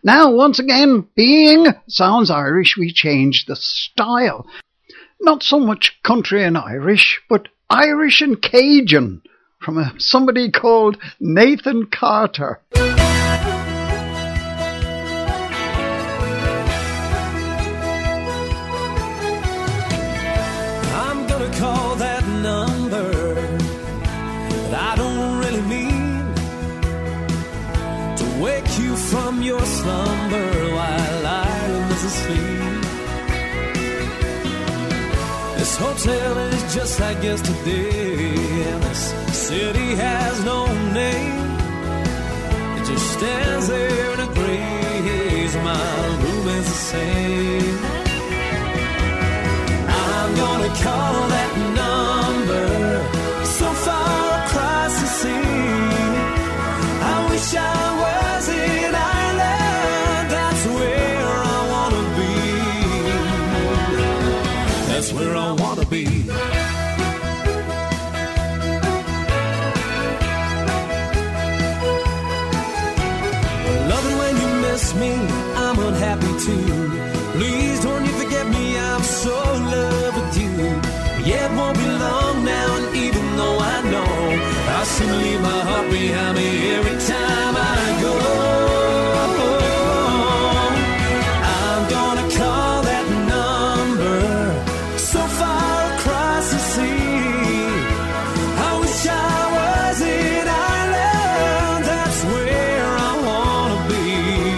Now, once again, being sounds Irish, we changed the style. Not so much country and Irish, but Irish and Cajun from somebody called Nathan Carter. I'm gonna call that number, but I don't really mean to wake you from your slumber while Ireland is asleep. This hotel is just like yesterday, and this city has no name. It just stands there in a gray haze. My room is the same. I'm gonna call that number so far across the sea. I wish I was in Ireland. That's where I wanna be. That's where I wanna be. Love it when you miss me, I'm unhappy too. Please don't you forget me, I'm so in love with you. Yeah, it won't be long now, and even though I know I seem to leave my heart behind me every time I go, I'm gonna call that number so far across the sea. I wish I was in Ireland. That's where I wanna be.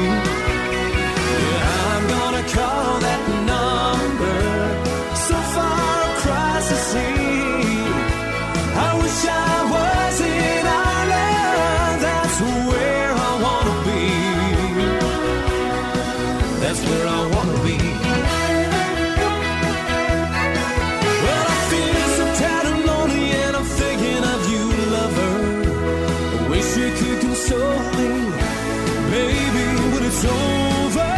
Yeah, I'm gonna call that number so far across the sea. I wish I was in Ireland. That's where I wanna be. That's where I wanna be. Well, I feel so tired and lonely, and I'm thinking of you, lover. I wish you could console me, baby, when it's over.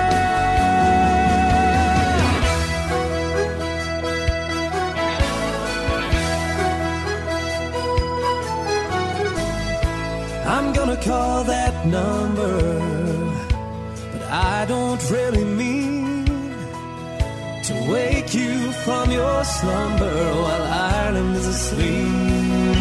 I'm gonna call that number, but I don't really mean to wake you from your slumber while Ireland is asleep.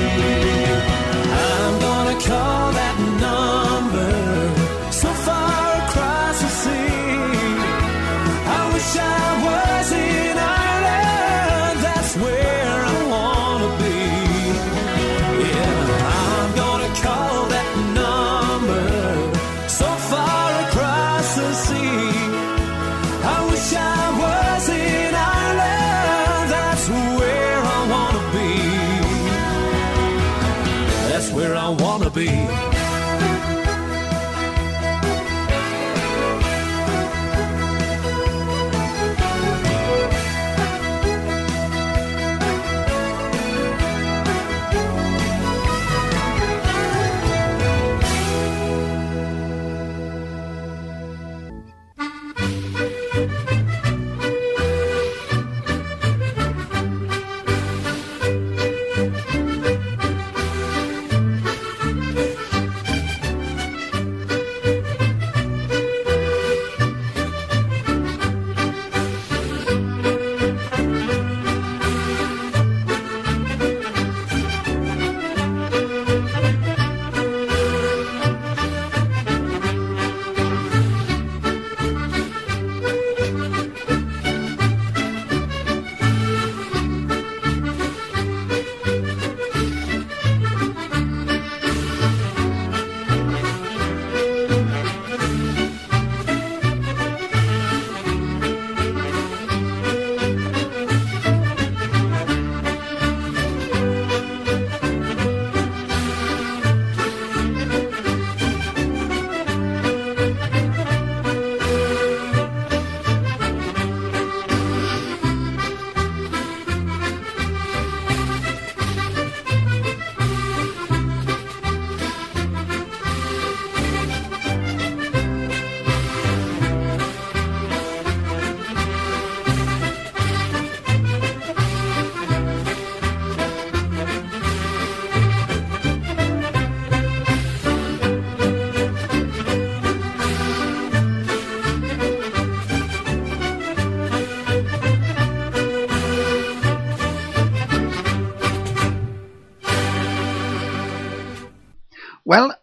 I'm gonna call that number so far across the sea. I wish I was in Ireland. That's where I wanna be. Yeah, I'm gonna call that number so far across the sea. I wish I was in Ireland. That's where I wanna be.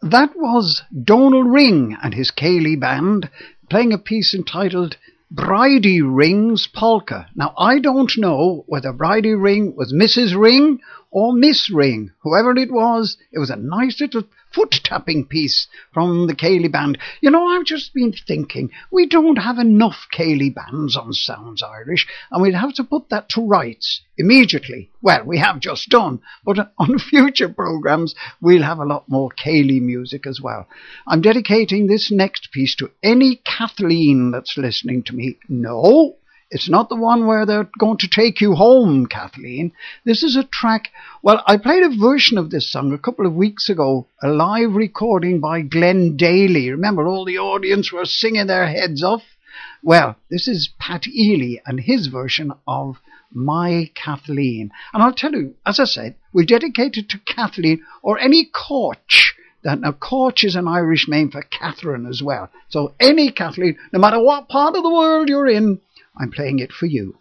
That was Donal Ring and his Cayley Band playing a piece entitled Bridie Ring's Polka. Now, I don't know whether Bridie Ring was Mrs. Ring or Miss Ring. Whoever it was a nice little foot-tapping piece from the Cayley Band. You know, I've just been thinking, we don't have enough Cayley Bands on Sounds Irish, and we'd have to put that to rights immediately. Well, we have just done, but on future programmes, we'll have a lot more Cayley music as well. I'm dedicating this next piece to any Kathleen that's listening to me. No, it's not the one where they're going to take you home, Kathleen. This is a track. Well, I played a version of this song a couple of weeks ago, a live recording by Glenn Daly. Remember, all the audience were singing their heads off? Well, this is Pat Ely and his version of My Kathleen. And I'll tell you, as I said, we dedicate it to Kathleen or any Corch. Now, Corch is an Irish name for Catherine as well. So any Kathleen, no matter what part of the world you're in, I'm playing it for you.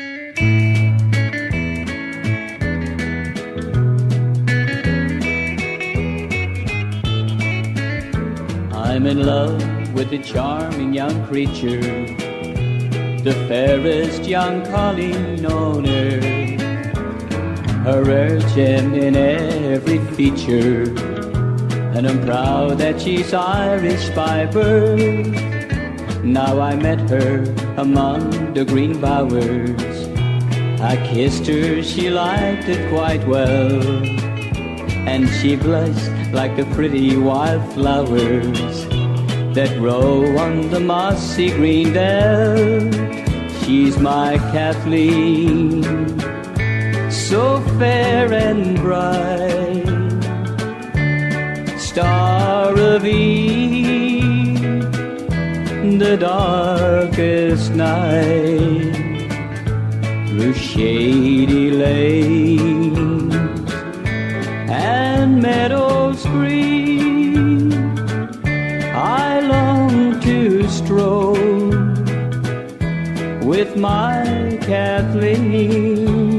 I'm in love with a charming young creature, the fairest young colleen on earth. Her rare gem in every feature, and I'm proud that she's Irish by birth. Now I met her among the green bowers. I kissed her, she liked it quite well, and she blushed like the pretty wildflowers that grow on the mossy green dell. She's my Kathleen, so fair and bright, star of Eve, the darkest night, through shady lanes and meadows green, I long to stroll with my Kathleen.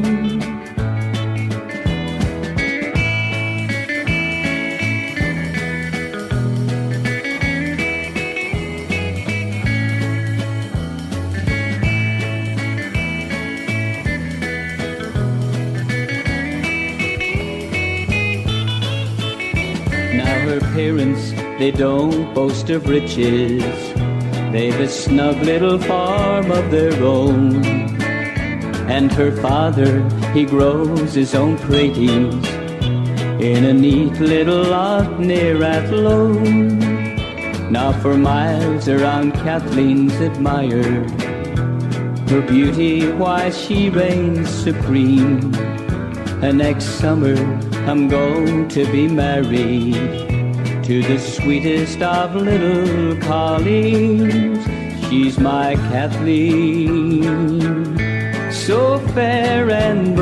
Parents, they don't boast of riches. They've a snug little farm of their own, and her father, he grows his own praties in a neat little lot near Athlone. Now for miles around Kathleen's admired, her beauty, why she reigns supreme. And next summer I'm going to be married to the sweetest of little colleens. She's my Kathleen, so fair and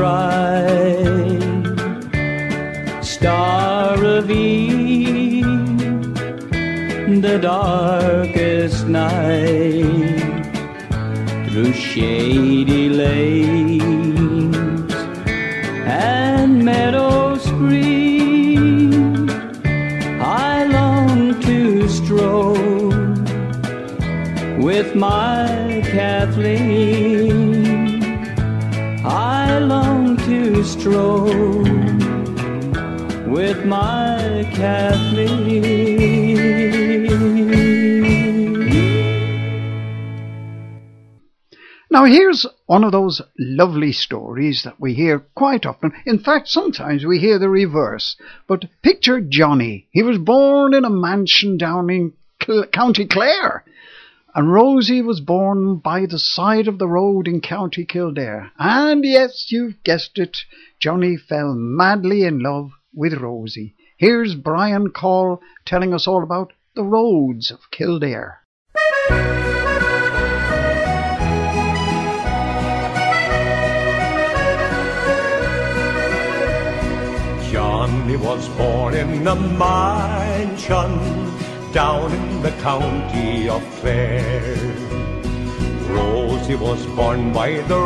bright, star of Eve, the darkest night, through shady lanes and meadows green, I long to stroll with my Kathleen. I long to stroll with my Kathleen. Now here's one of those lovely stories that we hear quite often. In fact, sometimes we hear the reverse. But picture Johnny. He was born in a mansion down in County Clare. And Rosie was born by the side of the road in County Kildare. And yes, you've guessed it, Johnny fell madly in love with Rosie. Here's Brian Call telling us all about the roads of Kildare. Johnny was born in a mansion down in the county of Clare. Rosie was born by the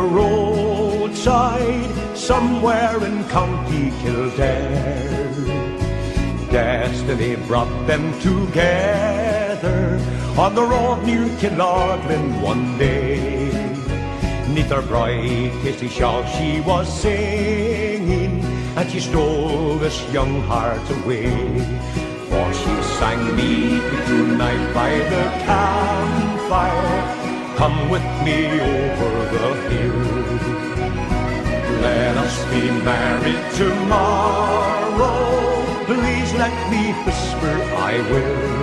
roadside somewhere in County Kildare. destiny brought them together on the road near Killarglen one day. Neath her bright hasty shawl she was singing, and she stole this young heart away. For she sang me tonight by the campfire, come with me over the hill. Let us be married tomorrow, please let me whisper I will.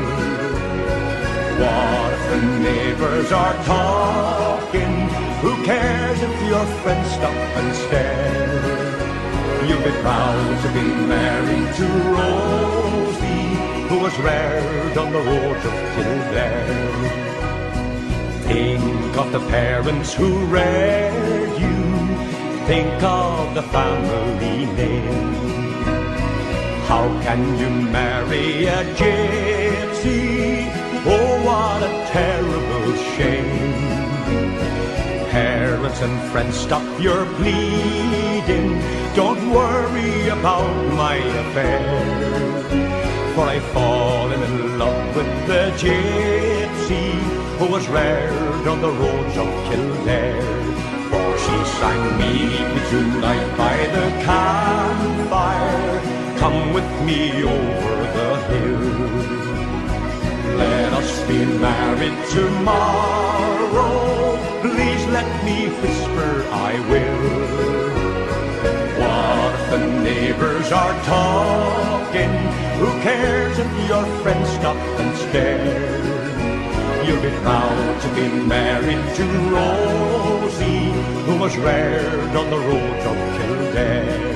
What if the neighbors are talking? Who cares if your friends stop and stare? You'll be proud to be married to Rosie, who was reared on the roads of Kildare. Think of the parents who reared you, think of the family name. How can you marry a gypsy? Oh, what a terrible shame. Parents and friends, stop your pleading. Don't worry about my affair. For I've fallen in love with the gypsy who was reared on the roads of Kildare. For she sang me tonight by the campfire, come with me over the hill. Let us be married tomorrow, please let me whisper I will. What if the neighbors are talking? Who cares if your friends stop and stare? You'll be proud to be married to Rosie, who was reared on the roads of Kildare.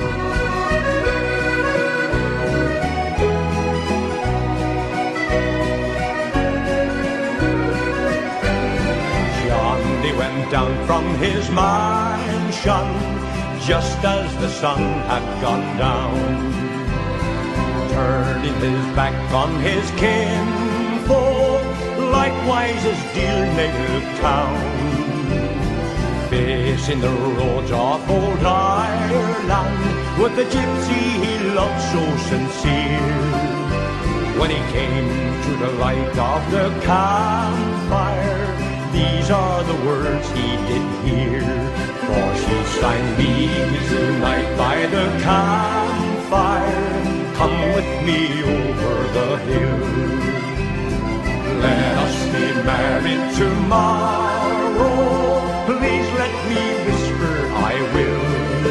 Went down from his mansion just as the sun had gone down, turning his back on his kinfolk, likewise his dear native town. Facing the roads of old Ireland with the gypsy he loved so sincere, when he came to the light of the campfire, these are the words he did hear. For she sang me tonight by the campfire, come with me over the hill. Let us be married tomorrow, please let me whisper I will.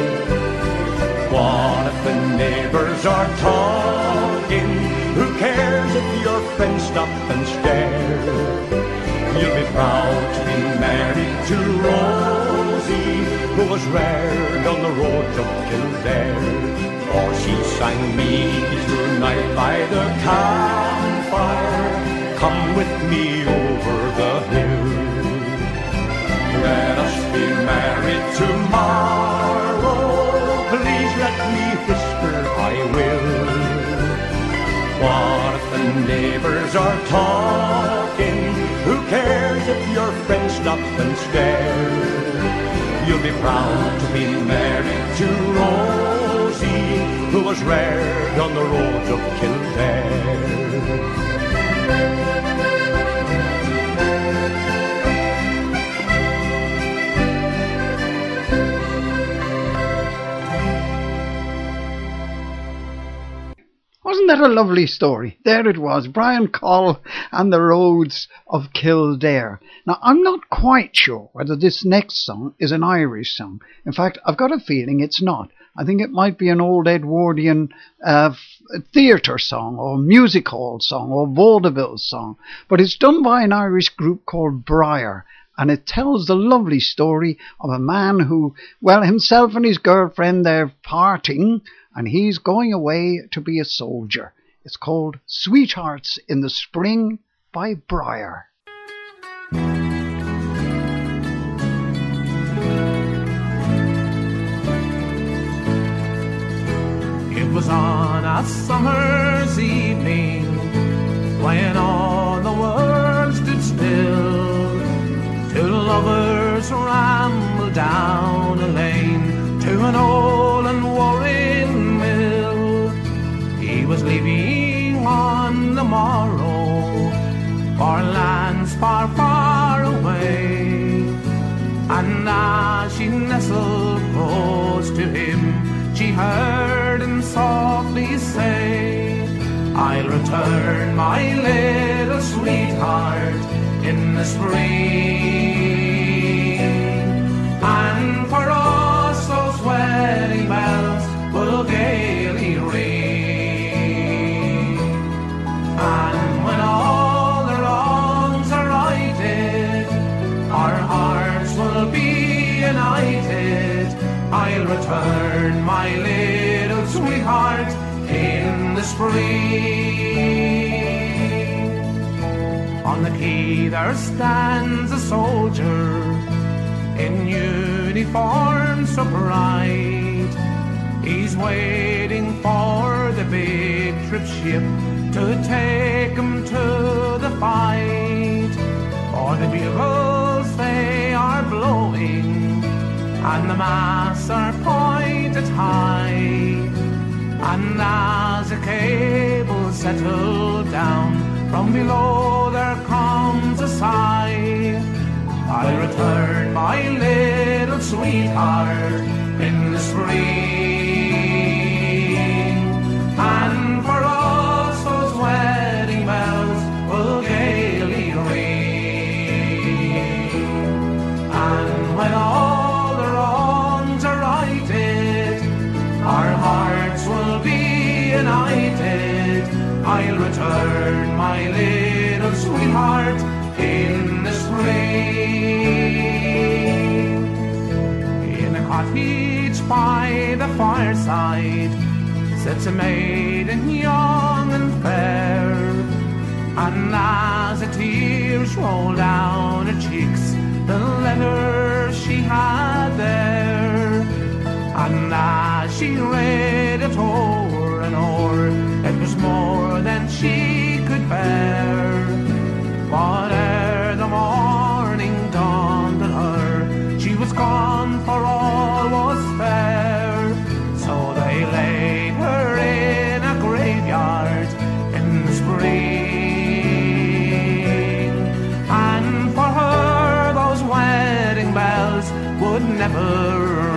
What if the neighbors are talking? Who cares if your friends stop and stare? You'll be proud to be married to Rosie, who was reared on the roads of Kildare. For she sang me tonight by the campfire, come with me over the hill. Let us be married tomorrow, please let me whisper I will. What if the neighbors are talking? Who cares if your friends stop and stare? You'll be proud to be married to Rosie, who was reared on the roads of Kildare. Wasn't that a lovely story? There it was, Brian Coll and the Roads of Kildare. Now, I'm not quite sure whether this next song is an Irish song. In fact, I've got a feeling it's not. I think it might be an old Edwardian theatre song or music hall song or vaudeville song. But it's done by an Irish group called Briar. And it tells the lovely story of a man who, well, himself and his girlfriend, they're parting, and he's going away to be a soldier. It's called Sweethearts in the Spring by Briar. It was on a summer's evening when all the world stood still, two lovers rambled down a lane to an old and worrying mill. He was leaving was far, far away. And as she nestled close to him, she heard him softly say, I'll return, my little sweetheart, in the spring. And for us those wedding bells will gaily ring. And when all the wrongs are righted, our hearts will be united. I'll return, my little sweetheart, in the spring. On the quay there stands a soldier in uniform so bright. He's waiting for the big trip ship to take him to the fight. For the bugles they are blowing, and the masts are pointed high. And as the cables settle down, from below there comes a sigh. I'll return, my little sweetheart, in the spring. And for us those wedding bells will gaily ring. And when all the wrongs are righted, our hearts will be united. I'll return, my little sweetheart, in the spring. In a cottage by the fireside sits a maiden young and fair, and as the tears roll down her cheeks, the letter she had there, and as she read it o'er and o'er, it was more than she could bear. But ere the morning dawned on her, she was gone, for all was fair. So they laid her in a graveyard in the spring. And for her those wedding bells would never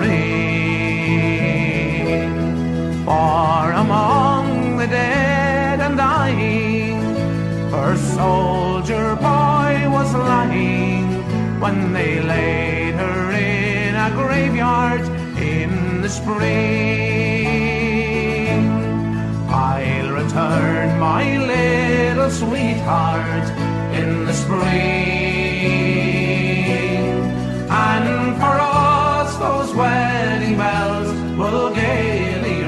ring. For among the dead and dying, her soldier boy was lying, when they laid her in a graveyard in the spring. I'll return, my little sweetheart, in the spring. And for us those wedding bells will gaily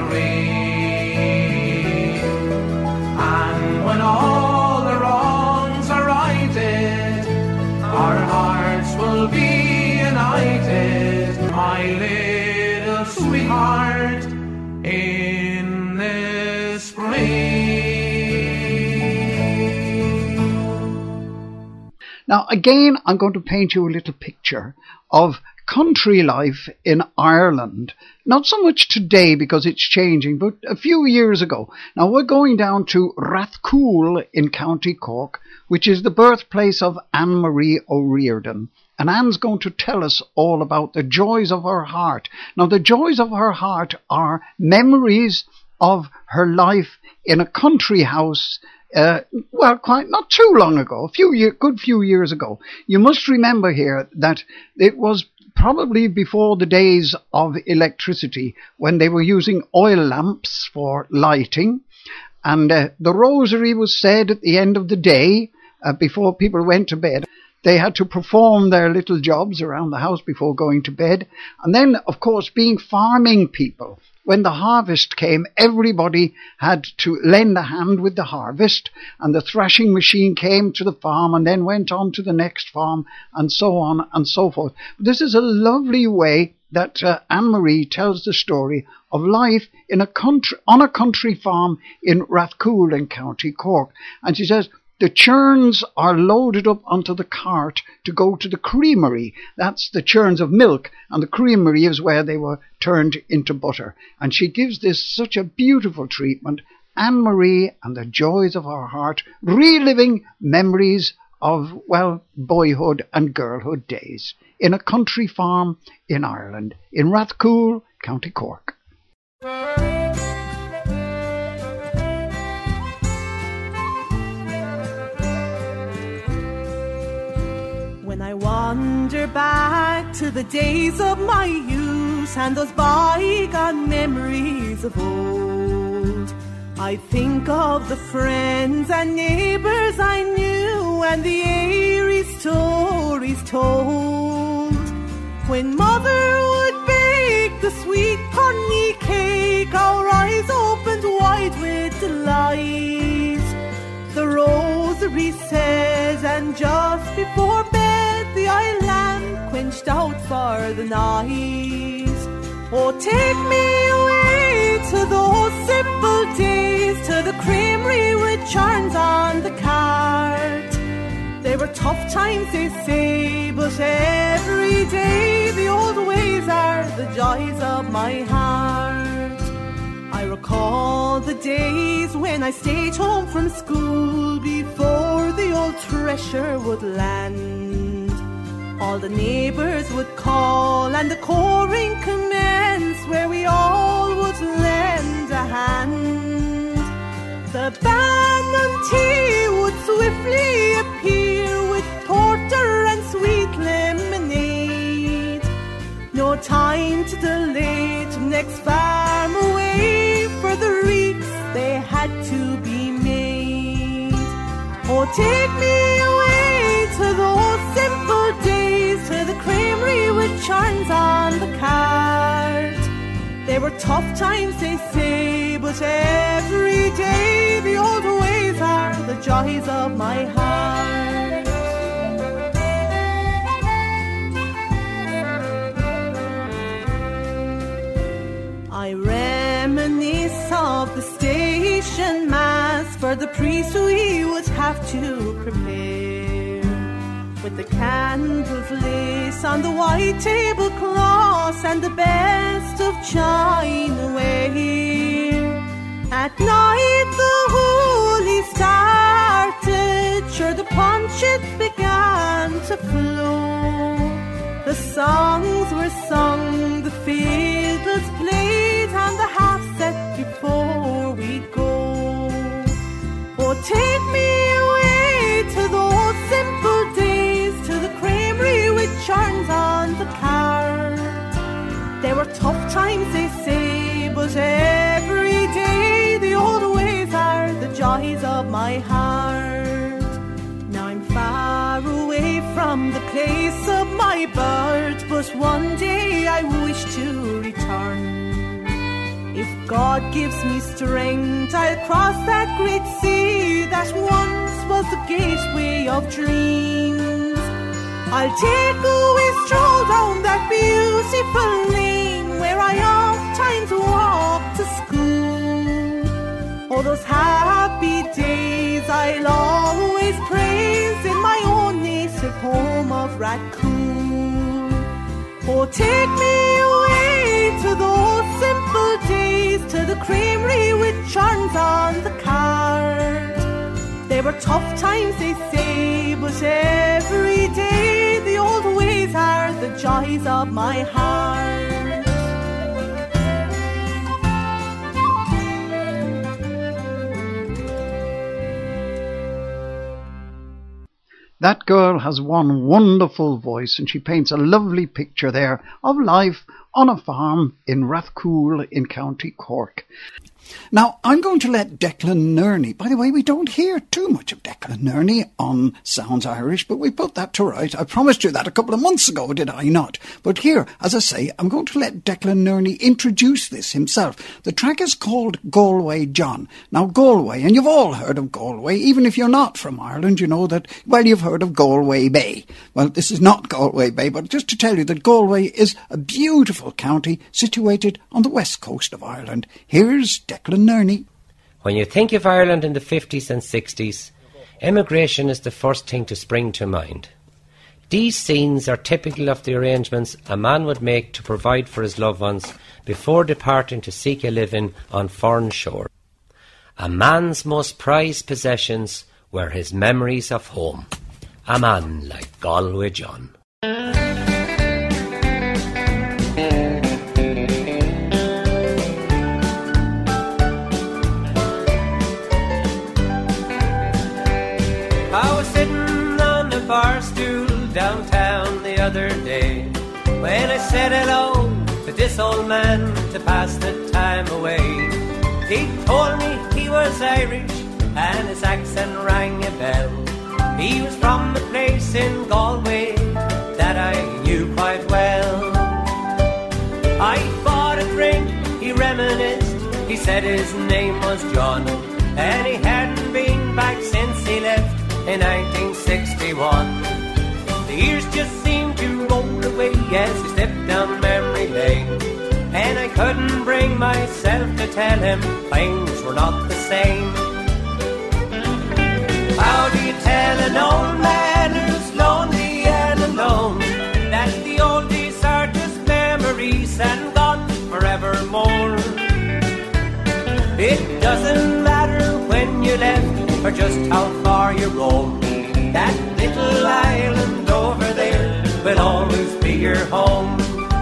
ring. And when all the wrongs are righted, our hearts will be united, my little sweetheart, in the spring. Now, again, I'm going to paint you a little picture of country life in Ireland. Not so much today because it's changing, but a few years ago. Now, we're going down to Rathcoole in County Cork, which is the birthplace of Anne-Marie O'Riordan. And Anne's going to tell us all about the joys of her heart. Now, the joys of her heart are memories of her life in a country house, quite not too long ago, good few years ago. You must remember here that it was probably before the days of electricity, when they were using oil lamps for lighting. And the rosary was said at the end of the day, before people went to bed. They had to perform their little jobs around the house before going to bed. And then, of course, being farming people, when the harvest came, everybody had to lend a hand with the harvest, and the thrashing machine came to the farm and then went on to the next farm, and so on and so forth. This is a lovely way that Anne-Marie tells the story of life in on a country farm in Rathcoole in County Cork. And she says, the churns are loaded up onto the cart to go to the creamery. That's the churns of milk, and the creamery is where they were turned into butter. And she gives this such a beautiful treatment, Anne-Marie and the joys of her heart, reliving memories of, well, boyhood and girlhood days in a country farm in Ireland, in Rathcoole, County Cork. When I wander back to the days of my youth and those bygone memories of old, I think of the friends and neighbours I knew and the airy stories told. When mother would bake the sweet honey cake, our eyes opened wide with delight. The rosary says, and just before bed the eye lamp quenched out for the night. Oh, take me away to those simple days, to the creamery with churns on the cart. They were tough times, they say, but every day the old ways are the joys of my heart. I recall the days when I stayed home from school before the old thresher would land. All the neighbours would call and the coring commence, where we all would lend a hand. The band and tea would swiftly appear with porter and sweet lemonade. No time to delay to next farm away, for the reeks they had to be made. Oh, take me away to those simple days, to the creamery with churns on the cart. They were tough times, they say, but every day the old ways are the joys of my heart. I reminisce of the station mass for the priest we would have to prepare, with the candles lit on the white tablecloths and the best of chinaware. At night the holy started, sure the punches began to flow. The songs were sung, the fiddles played, and the half set before we go. Oh, take me away to those simple days, to the creamery with churns on the cart. They were tough times, they say, but every day the old ways are the joys of my heart. Now I'm far away from the place of my birth, but one day I wish to return. If God gives me strength, I'll cross that great sea that once was the gateway of dreams. I'll take a stroll down that beautiful lane where I oft times walked to school. All those happy days I'll always praise in my own native home of Rathcoole. Oh, take me away to those simple days, to the creamery with churns on the cart. They were tough times, they say, but every day the old ways are the joys of my heart. That girl has one wonderful voice, and she paints a lovely picture there of life on a farm in Rathcoole in County Cork. Now, I'm going to let Declan Nerney. By the way, we don't hear too much of Declan Nerney on Sounds Irish, but we put that to right. I promised you that a couple of months ago, did I not? But here, as I say, I'm going to let Declan Nerney introduce this himself. The track is called Galway John. Now, Galway, and you've all heard of Galway, even if you're not from Ireland, you know that, well, you've heard of Galway Bay. Well, this is not Galway Bay, but just to tell you that Galway is a beautiful county situated on the west coast of Ireland. Here's Declan Nerney. When you think of Ireland in the 50s and 60s, emigration is the first thing to spring to mind. These scenes are typical of the arrangements a man would make to provide for his loved ones before departing to seek a living on foreign shore. A man's most prized possessions were his memories of home. a man like Galway John. I was sitting on the bar stool downtown the other day when I said hello to this old man to pass the time away. He told me he was Irish and his accent rang a bell. He was from a place in Galway that I knew quite well. I bought a drink, he reminisced, he said his name was John, and he hadn't been back since he left in 1961. The years just seemed to roll away as he stepped down memory lane, and I couldn't bring myself to tell him things were not the same. How do you tell an old man who's lonely and alone that the old days are just memories and gone forevermore? It doesn't matter when you left or just how far you roam. That little island over there will always be your home.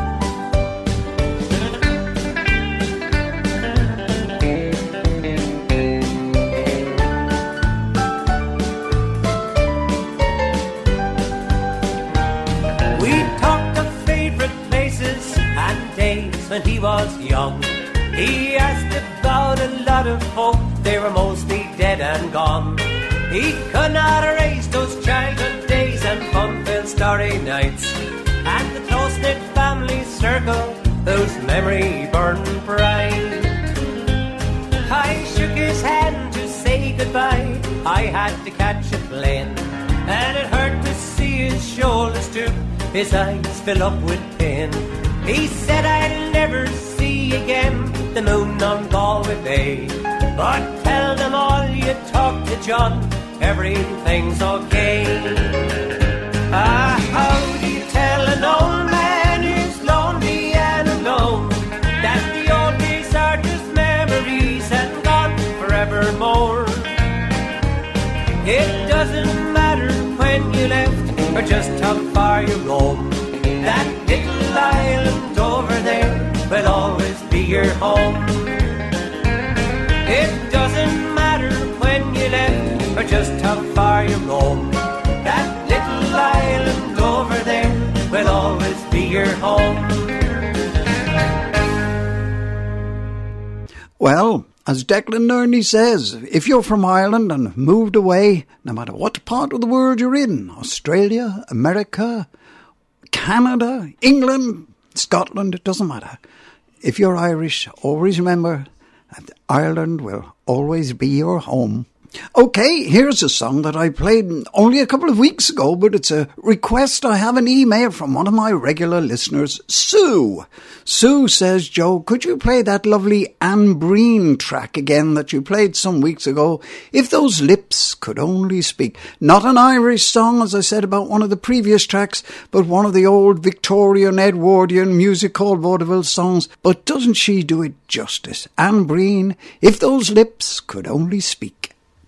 When he was young, he asked about a lot of folk, they were mostly dead and gone. He could not erase those childhood days and fun-filled starry nights, and the close-knit family circle whose memory burned bright. I shook his hand to say goodbye, I had to catch a plane, and it hurt to see his shoulders stoop, his eyes fill up with pain. He said I'll never see again the moon on Galway Bay, but tell them all you talk to John, everything's okay. How do you tell an old man who's lonely and alone that the old days are just memories and gone forevermore? It doesn't matter when you left or just how far you roam. That little island over there will always be your home. It doesn't matter when you left or just how far you roam. That little island over there will always be your home. Well, as Declan Nerney says, if you're from Ireland and moved away, no matter what part of the world you're in, Australia, America, Canada, England, Scotland, it doesn't matter. If you're Irish, always remember that Ireland will always be your home. Okay, here's a song that I played only a couple of weeks ago, but it's a request. I have an email from one of my regular listeners, Sue. Sue says, Joe, could you play that lovely Anne Breen track again that you played some weeks ago? If those lips could only speak. Not an Irish song, as I said about one of the previous tracks, but one of the old Victorian Edwardian music hall vaudeville songs. But doesn't she do it justice? Anne Breen, If Those Lips Could Only Speak.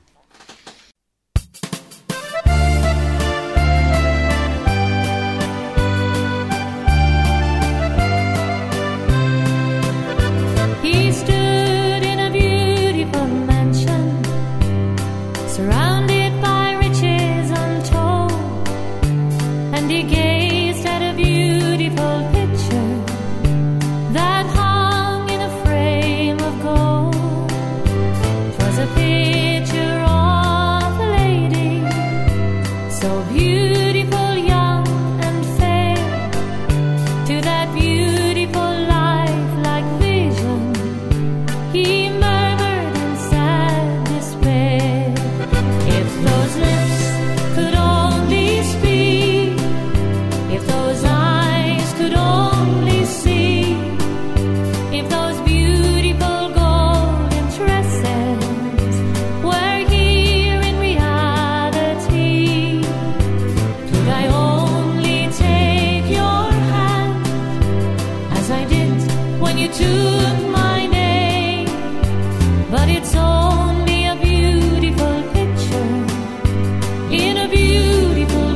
He stood in a beautiful mansion, surrounded by riches untold, and he gazed at a beautiful picture that hung in a frame of gold. 'Twas a picture of a lady, so beautiful, young and fair, to that beautiful life-like vision he murmured in sad despair. If those lips could only speak, if those eyes could only see, if those beautiful golden tresses were here in reality, could I only take your hand as I did when you took my name? But it's only a beautiful picture in a beautiful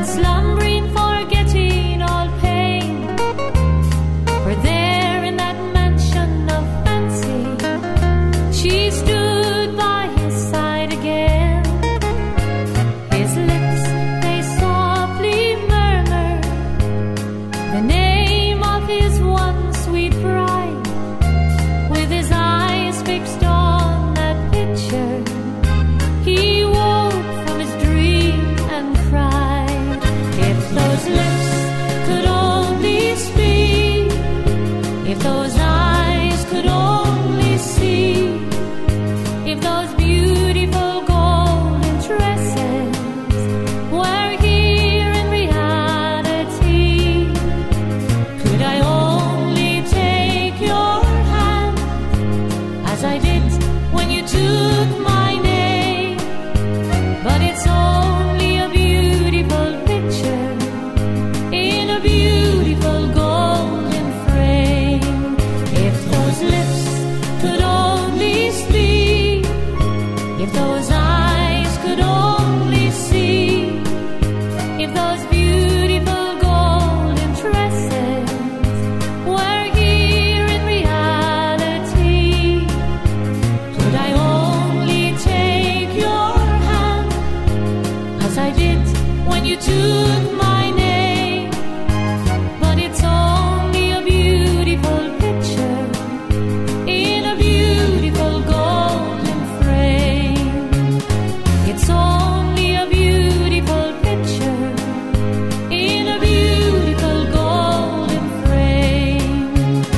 slumbering, forgetting all pain. For there in that mansion of fancy, she stood by his side again. His lips, they softly murmured the name of his one sweet bride. With his eyes fixed on that picture, he woke from his dream and cried. If those lips could only speak, if those eyes could only see, if those beautiful golden tresses were here in reality, could I only take your hand as I did when you took my name? But it's only a beautiful picture in a beautiful golden frame. If those lips could only speak, if those eyes could only see, if those beautiful golden tresses were here in reality, could I only take your hand as I did when you took my name? But it's only a beautiful picture in a beautiful golden frame. It's only a beautiful picture in a beautiful golden frame.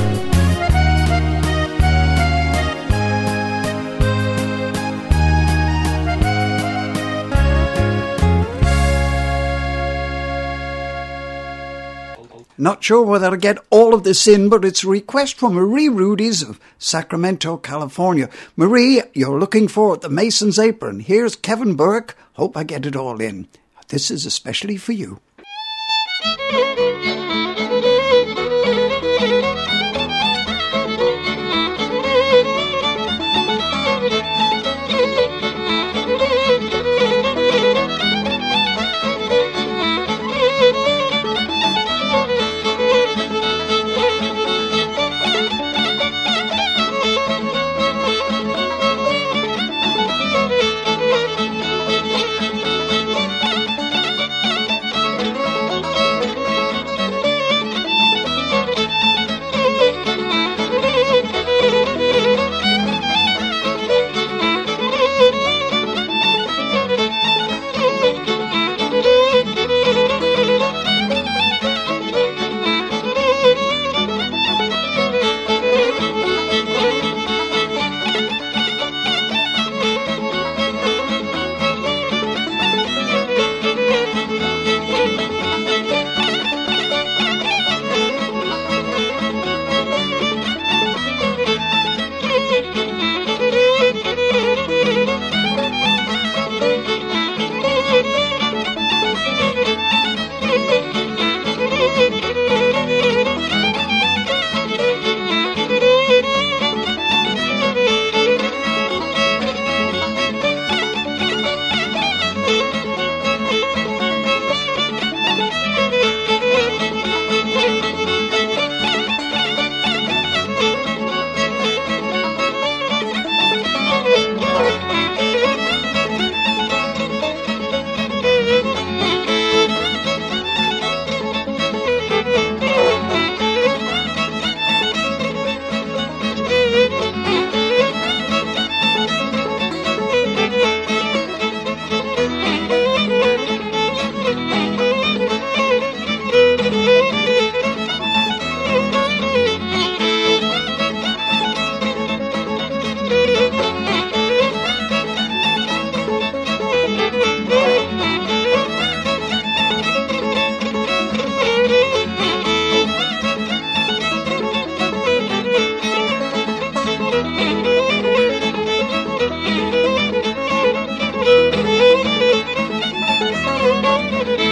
Not sure whether I'll get all of this in, but it's a request from Marie Rudy's of Sacramento, California. Marie, you're looking for the Mason's Apron. Here's Kevin Burke. Hope I get it all in. This is especially for you.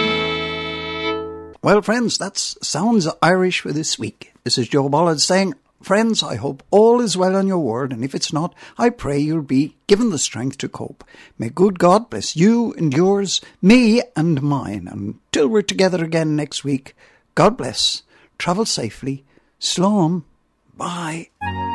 Well, friends, that's Sounds Irish for this week. This is Joe Bollard saying Friends, I hope all is well on your world, and if it's not, I pray you'll be given the strength to cope. May good God bless you and yours, me and mine. Until we're together again next week, God bless. Travel safely. Slán. Bye.